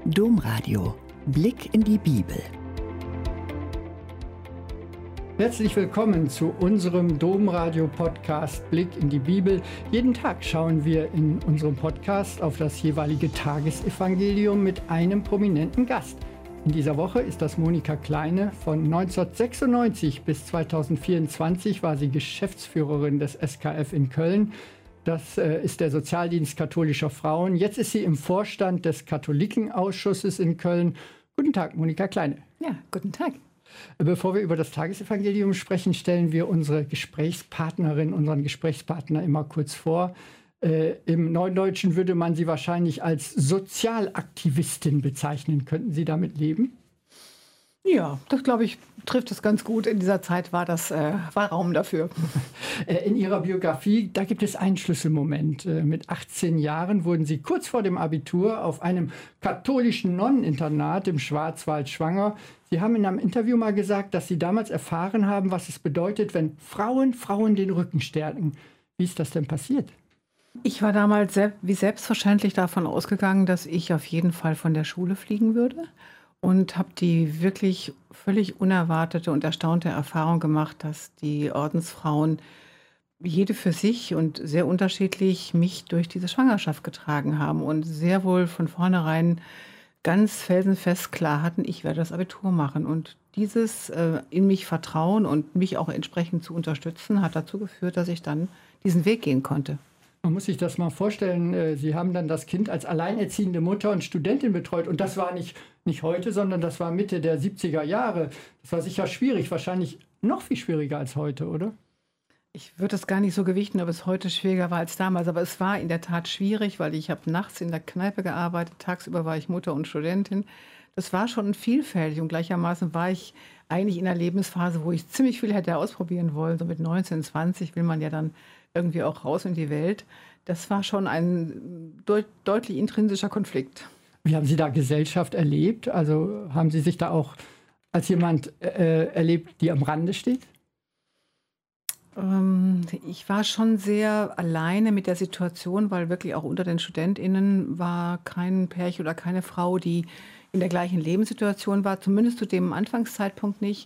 Domradio. Blick in die Bibel. Herzlich willkommen zu unserem Domradio-Podcast Blick in die Bibel. Jeden Tag schauen wir in unserem Podcast auf das jeweilige Tagesevangelium mit einem prominenten Gast. In dieser Woche ist das Monika Kleine. Von 1996 bis 2024 war sie Geschäftsführerin des SKF in Köln. Das ist der Sozialdienst katholischer Frauen. Jetzt ist sie im Vorstand des Katholikenausschusses in Köln. Guten Tag, Monika Kleine. Ja, guten Tag. Bevor wir über das Tagesevangelium sprechen, stellen wir unseren Gesprächspartner immer kurz vor. Im Neudeutschen würde man sie wahrscheinlich als Sozialaktivistin bezeichnen. Könnten Sie damit leben? Ja, das glaube ich, trifft es ganz gut. In dieser Zeit war Raum dafür. In Ihrer Biografie, da gibt es einen Schlüsselmoment. Mit 18 Jahren wurden Sie kurz vor dem Abitur auf einem katholischen Nonneninternat im Schwarzwald schwanger. Sie haben in einem Interview mal gesagt, dass Sie damals erfahren haben, was es bedeutet, wenn Frauen den Rücken stärken. Wie ist das denn passiert? Ich war damals wie selbstverständlich davon ausgegangen, dass ich auf jeden Fall von der Schule fliegen würde. Und habe die wirklich völlig unerwartete und erstaunte Erfahrung gemacht, dass die Ordensfrauen jede für sich und sehr unterschiedlich mich durch diese Schwangerschaft getragen haben und sehr wohl von vornherein ganz felsenfest klar hatten, ich werde das Abitur machen. Und dieses in mich Vertrauen und mich auch entsprechend zu unterstützen, hat dazu geführt, dass ich dann diesen Weg gehen konnte. Man muss sich das mal vorstellen, Sie haben dann das Kind als alleinerziehende Mutter und Studentin betreut. Und das war nicht heute, sondern das war Mitte der 70er Jahre. Das war sicher schwierig, wahrscheinlich noch viel schwieriger als heute, oder? Ich würde es gar nicht so gewichten, ob es heute schwieriger war als damals. Aber es war in der Tat schwierig, weil ich habe nachts in der Kneipe gearbeitet. Tagsüber war ich Mutter und Studentin. Das war schon vielfältig. Und gleichermaßen war ich eigentlich in einer Lebensphase, wo ich ziemlich viel hätte ausprobieren wollen. So mit 19, 20 will man ja dann irgendwie auch raus in die Welt. Das war schon ein deutlich intrinsischer Konflikt. Wie haben Sie da Gesellschaft erlebt? Also haben Sie sich da auch als jemand erlebt, die am Rande steht? Ich war schon sehr alleine mit der Situation, weil wirklich auch unter den StudentInnen war kein Pärchen oder keine Frau, die in der gleichen Lebenssituation war, zumindest zu dem Anfangszeitpunkt nicht.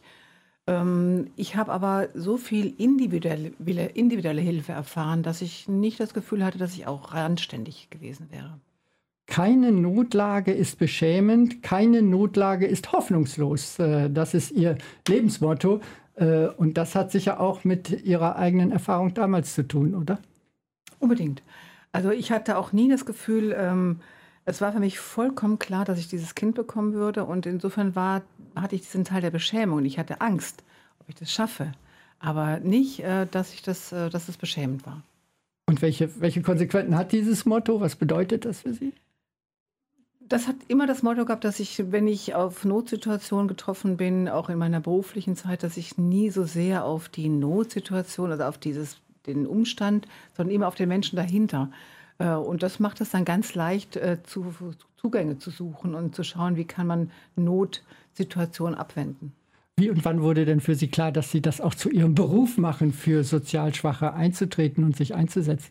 Ich habe aber so viel individuelle Hilfe erfahren, dass ich nicht das Gefühl hatte, dass ich auch randständig gewesen wäre. Keine Notlage ist beschämend, keine Notlage ist hoffnungslos. Das ist Ihr Lebensmotto. Und das hat sicher auch mit Ihrer eigenen Erfahrung damals zu tun, oder? Unbedingt. Also ich hatte auch nie das Gefühl, es war für mich vollkommen klar, dass ich dieses Kind bekommen würde. Und insofern hatte ich diesen Teil der Beschämung. Ich hatte Angst, ob ich das schaffe. Aber nicht, dass es beschämend war. Und welche Konsequenzen hat dieses Motto? Was bedeutet das für Sie? Das hat immer das Motto gehabt, dass ich, wenn ich auf Notsituationen getroffen bin, auch in meiner beruflichen Zeit, dass ich nie so sehr auf die Notsituation, also auf den Umstand, sondern immer auf den Menschen dahinter. Und das macht es dann ganz leicht, Zugänge zu suchen und zu schauen, wie kann man Notsituationen abwenden. Wie und wann wurde denn für Sie klar, dass Sie das auch zu Ihrem Beruf machen, für sozial Schwache einzutreten und sich einzusetzen?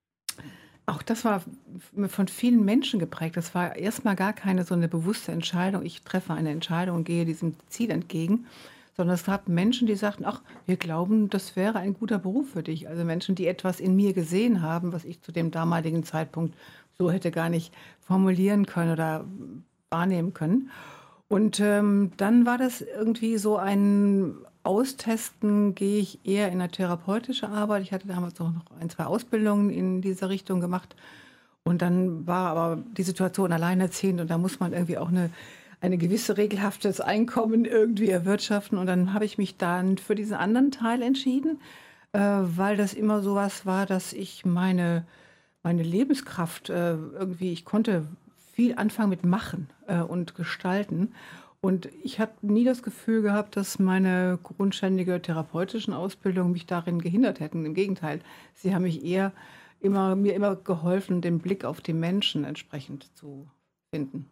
Auch das war von vielen Menschen geprägt. Das war erstmal gar keine so eine bewusste Entscheidung. Ich treffe eine Entscheidung und gehe diesem Ziel entgegen. Sondern es gab Menschen, die sagten, ach, wir glauben, das wäre ein guter Beruf für dich. Also Menschen, die etwas in mir gesehen haben, was ich zu dem damaligen Zeitpunkt so hätte gar nicht formulieren können oder wahrnehmen können. Und dann war das irgendwie so ein Austesten, gehe ich eher in eine therapeutische Arbeit. Ich hatte damals auch noch 2 Ausbildungen in dieser Richtung gemacht. Und dann war aber die Situation alleinerziehend und da muss man irgendwie auch eine gewisse regelhaftes Einkommen irgendwie erwirtschaften. Und dann habe ich mich dann für diesen anderen Teil entschieden, weil das immer so was war, dass ich meine Lebenskraft ich konnte viel anfangen mit Machen und Gestalten. Und ich habe nie das Gefühl gehabt, dass meine grundständige therapeutischen Ausbildung mich darin gehindert hätten. Im Gegenteil, sie haben mir immer geholfen, den Blick auf die Menschen entsprechend zu finden.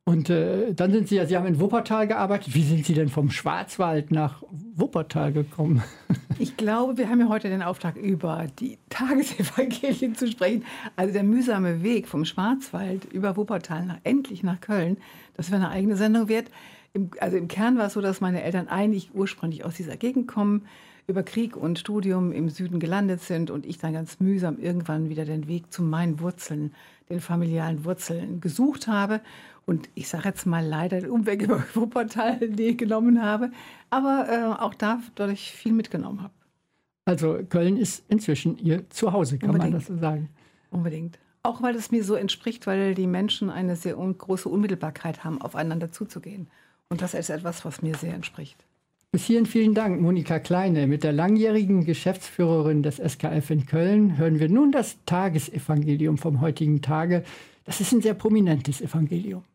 Und dann sind Sie haben in Wuppertal gearbeitet. Wie sind Sie denn vom Schwarzwald nach Wuppertal gekommen? Ich glaube, wir haben ja heute den Auftrag, über die Tagesevangelien zu sprechen. Also der mühsame Weg vom Schwarzwald über Wuppertal endlich nach Köln, das wäre eine eigene Sendung wert. Also im Kern war es so, dass meine Eltern eigentlich ursprünglich aus dieser Gegend kommen, über Krieg und Studium im Süden gelandet sind und ich dann ganz mühsam irgendwann wieder den Weg zu meinen Wurzeln, den familialen Wurzeln gesucht habe. Und ich sage jetzt mal leider den Umweg über Wuppertal genommen habe, aber auch dadurch viel mitgenommen habe. Also Köln ist inzwischen Ihr Zuhause, kann man das so sagen? Unbedingt. Auch weil es mir so entspricht, weil die Menschen eine sehr große Unmittelbarkeit haben, aufeinander zuzugehen. Und das ist etwas, was mir sehr entspricht. Bis hierhin vielen Dank, Monika Kleine. Mit der langjährigen Geschäftsführerin des SKF in Köln hören wir nun das Tagesevangelium vom heutigen Tage. Das ist ein sehr prominentes Evangelium.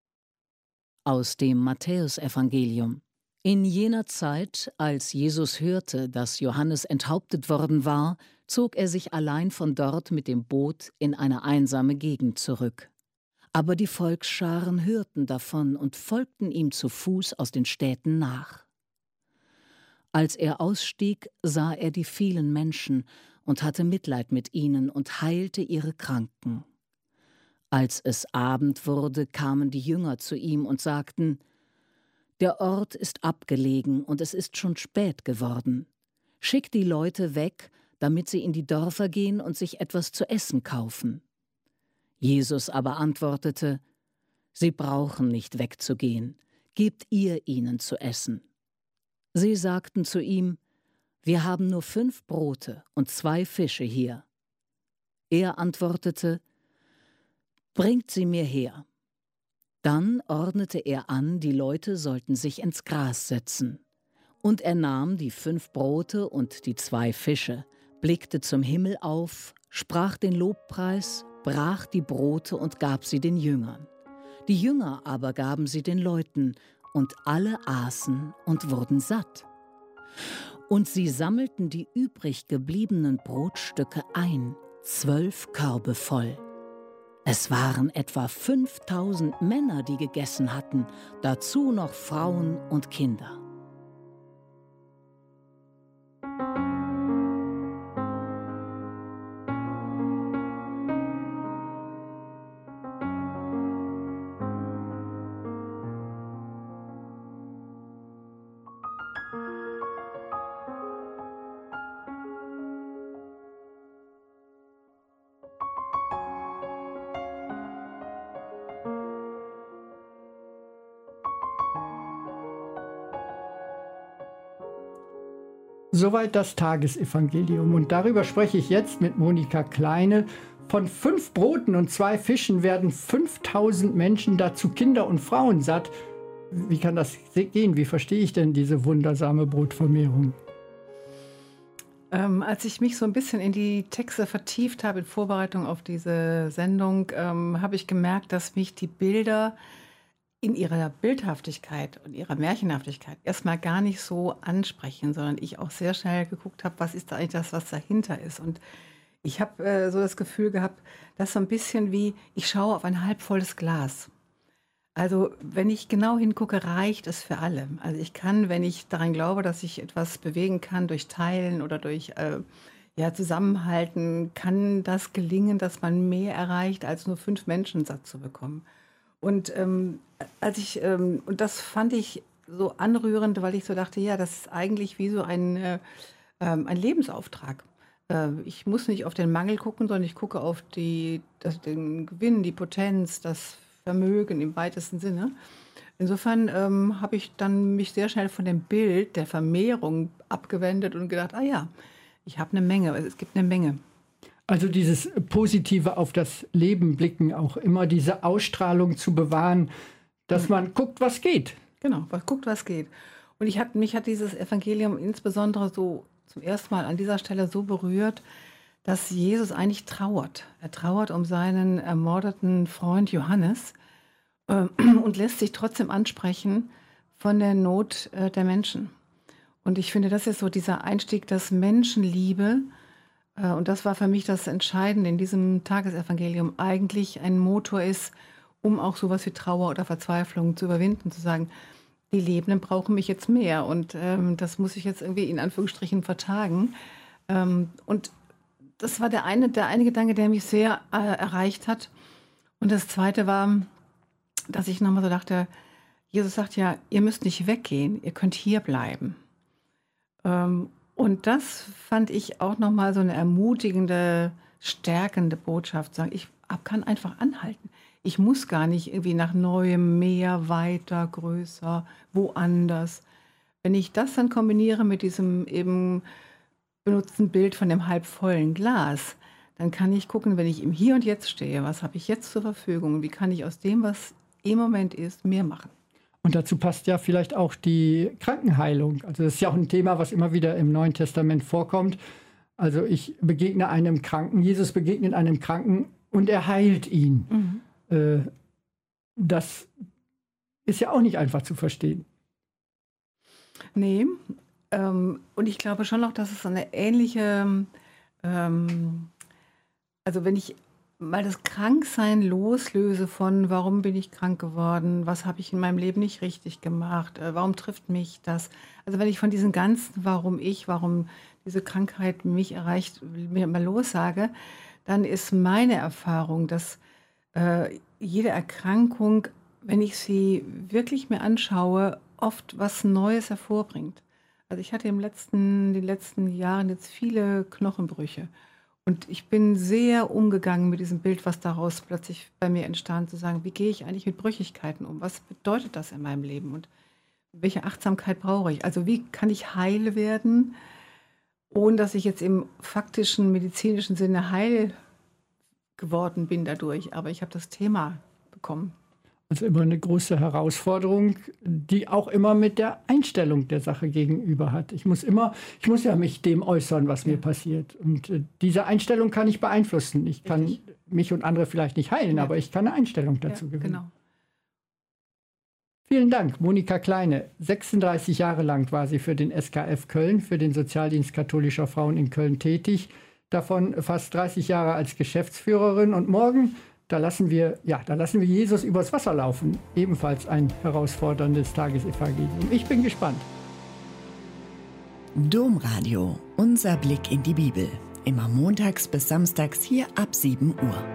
Aus dem Matthäusevangelium. In jener Zeit, als Jesus hörte, dass Johannes enthauptet worden war, zog er sich allein von dort mit dem Boot in eine einsame Gegend zurück. Aber die Volksscharen hörten davon und folgten ihm zu Fuß aus den Städten nach. Als er ausstieg, sah er die vielen Menschen und hatte Mitleid mit ihnen und heilte ihre Kranken. Als es Abend wurde, kamen die Jünger zu ihm und sagten: Der Ort ist abgelegen und es ist schon spät geworden. Schick die Leute weg, damit sie in die Dörfer gehen und sich etwas zu essen kaufen. Jesus aber antwortete: Sie brauchen nicht wegzugehen, gebt ihr ihnen zu essen. Sie sagten zu ihm: Wir haben nur 5 Brote und 2 Fische hier. Er antwortete: Bringt sie mir her. Dann ordnete er an, die Leute sollten sich ins Gras setzen. Und er nahm die 5 Brote und die 2 Fische, blickte zum Himmel auf, sprach den Lobpreis, brach die Brote und gab sie den Jüngern. Die Jünger aber gaben sie den Leuten, und alle aßen und wurden satt. Und sie sammelten die übrig gebliebenen Brotstücke ein, 12 Körbe voll. Es waren etwa 5000 Männer, die gegessen hatten, dazu noch Frauen und Kinder. Soweit das Tagesevangelium. Und darüber spreche ich jetzt mit Monika Kleine. Von 5 Broten und 2 Fischen werden 5000 Menschen, dazu Kinder und Frauen, satt. Wie kann das gehen? Wie verstehe ich denn diese wundersame Brotvermehrung? Als ich mich so ein bisschen in die Texte vertieft habe in Vorbereitung auf diese Sendung, habe ich gemerkt, dass mich die Bilder in ihrer Bildhaftigkeit und ihrer Märchenhaftigkeit erstmal gar nicht so ansprechen, sondern ich auch sehr schnell geguckt habe, was ist da eigentlich das, was dahinter ist. Und ich habe so das Gefühl gehabt, das ist so ein bisschen wie, ich schaue auf ein halbvolles Glas. Also wenn ich genau hingucke, reicht es für alle. Also ich kann, wenn ich daran glaube, dass ich etwas bewegen kann durch Teilen oder durch Zusammenhalten, kann das gelingen, dass man mehr erreicht, als nur 5 Menschen satt zu bekommen. Und und das fand ich so anrührend, weil ich so dachte, ja, das ist eigentlich wie so ein Lebensauftrag. Ich muss nicht auf den Mangel gucken, sondern ich gucke auf den Gewinn, die Potenz, das Vermögen im weitesten Sinne. Insofern habe ich dann mich sehr schnell von dem Bild der Vermehrung abgewendet und gedacht, ich habe eine Menge, es gibt eine Menge. Also dieses Positive auf das Leben blicken, auch immer diese Ausstrahlung zu bewahren, dass man guckt, was geht. Genau, guckt, was geht. Und mich hat dieses Evangelium insbesondere so zum ersten Mal an dieser Stelle so berührt, dass Jesus eigentlich trauert. Er trauert um seinen ermordeten Freund Johannes und lässt sich trotzdem ansprechen von der Not der Menschen. Und ich finde, das ist so dieser Einstieg, dass Menschenliebe, und das war für mich das Entscheidende in diesem Tagesevangelium, eigentlich ein Motor ist, um auch sowas wie Trauer oder Verzweiflung zu überwinden, zu sagen, die Lebenden brauchen mich jetzt mehr und das muss ich jetzt irgendwie in Anführungsstrichen vertagen. Und das war der eine Gedanke, der mich sehr erreicht hat. Und das zweite war, dass ich nochmal so dachte, Jesus sagt ja, ihr müsst nicht weggehen, ihr könnt hier bleiben. Und das fand ich auch nochmal so eine ermutigende, stärkende Botschaft. Sagen, ich kann einfach anhalten. Ich muss gar nicht irgendwie nach Neuem, mehr, weiter, größer, woanders. Wenn ich das dann kombiniere mit diesem eben benutzten Bild von dem halbvollen Glas, dann kann ich gucken, wenn ich im Hier und Jetzt stehe, was habe ich jetzt zur Verfügung? Wie kann ich aus dem, was im Moment ist, mehr machen? Und dazu passt ja vielleicht auch die Krankenheilung. Also das ist ja auch ein Thema, was immer wieder im Neuen Testament vorkommt. Also ich begegne einem Kranken, Jesus begegnet einem Kranken und er heilt ihn. Mhm. Das ist ja auch nicht einfach zu verstehen. Nee, und ich glaube schon noch, dass es eine ähnliche, also wenn ich mal das Kranksein loslöse von, warum bin ich krank geworden, was habe ich in meinem Leben nicht richtig gemacht, warum trifft mich das? Also wenn ich von diesen ganzen, warum diese Krankheit mich erreicht, mir mal lossage, dann ist meine Erfahrung, dass jede Erkrankung, wenn ich sie wirklich mir anschaue, oft was Neues hervorbringt. Also ich hatte in den letzten Jahren jetzt viele Knochenbrüche. Und ich bin sehr umgegangen mit diesem Bild, was daraus plötzlich bei mir entstand, zu sagen, wie gehe ich eigentlich mit Brüchigkeiten um? Was bedeutet das in meinem Leben? Und welche Achtsamkeit brauche ich? Also wie kann ich heil werden, ohne dass ich jetzt im faktischen, medizinischen Sinne heil geworden bin dadurch. Aber ich habe das Thema bekommen. Also immer eine große Herausforderung, die auch immer mit der Einstellung der Sache gegenüber hat. Ich muss ja mich dem äußern, was mir passiert. Und diese Einstellung kann ich beeinflussen. Ich kann mich und andere vielleicht nicht heilen, aber ich kann eine Einstellung dazu gewinnen. Genau. Vielen Dank, Monika Kleine. 36 Jahre lang war sie für den SKF Köln, für den Sozialdienst katholischer Frauen in Köln tätig. Davon fast 30 Jahre als Geschäftsführerin. Und morgen, da lassen wir Jesus übers Wasser laufen. Ebenfalls ein herausforderndes Tagesevangelium. Ich bin gespannt. Domradio, unser Blick in die Bibel. Immer montags bis samstags hier ab 7 Uhr.